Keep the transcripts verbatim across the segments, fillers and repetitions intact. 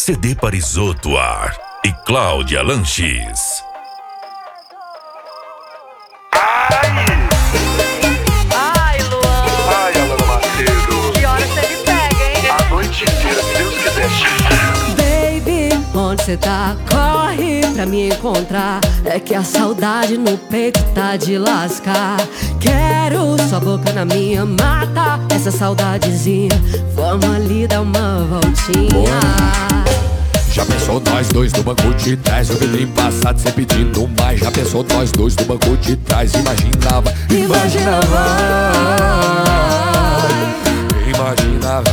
C D Parisoto Ar e Cláudia Lanches. Ai! Ai, Luan. Ai, Alana Macedo. Que hora você me pega, hein? A noite inteira, se Deus quiser. Baby, onde cê tá? Corre pra me encontrar. É que a saudade no peito tá de lascar. Quero sua boca na minha, mata essa saudadezinha. Vamos ali dar uma voltinha. Já pensou nós dois no banco de trás, o vidrinho passado cê pedindo mais. Já pensou nós dois no banco de trás, imaginava, imaginava, imaginava.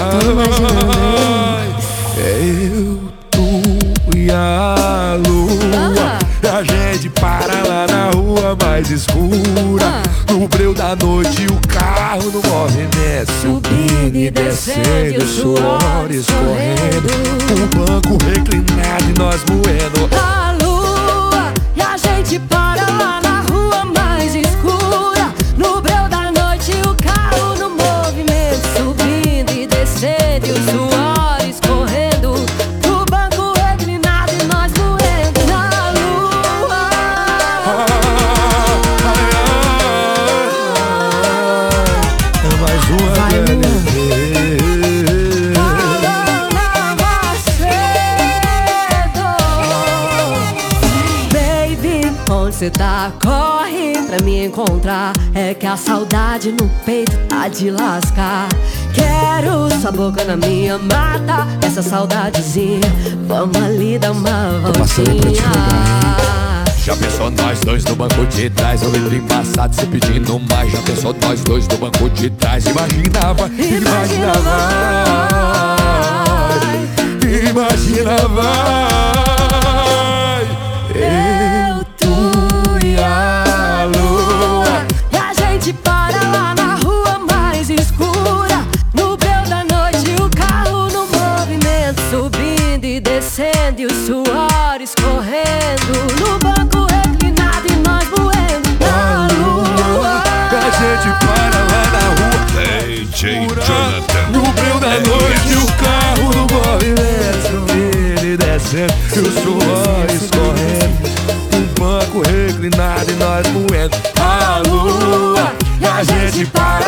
Eu, tu e a lua, a gente para lá na rua mais escura. No breu da noite o carro no movimento, subindo e descendo, o suor escorrendo, o banco reclinado e nós moendo a lua, e a gente para lá na rua mais escura. No breu da noite o carro no movimento, subindo e descendo, e o suor escorrendo, o banco reclinado e nós moendo na lua. É mais uma velha onde cê tá? Corre pra me encontrar. É que a saudade no peito tá de lascar. Quero sua boca na minha, mata essa saudadezinha. Vamos ali dar uma voltinha. Já pensou nós dois no banco de trás, o vidro embaçado cê pedindo mais. Já pensou nós dois no banco de trás, imaginava, imaginava, imaginava. Eu, tu e a lua, e a gente para lá na rua mais escura. No breu da noite o carro no movimento, subindo e descendo, e o suor escorrendo, no banco reclinado e nós moendo na lua. A gente para lá na rua, D J Jonathan. no breu da noite o carro no movimento, subindo e descendo, e o suor escorrendo, um banco reclinado e nós moendo a lua. E a gente para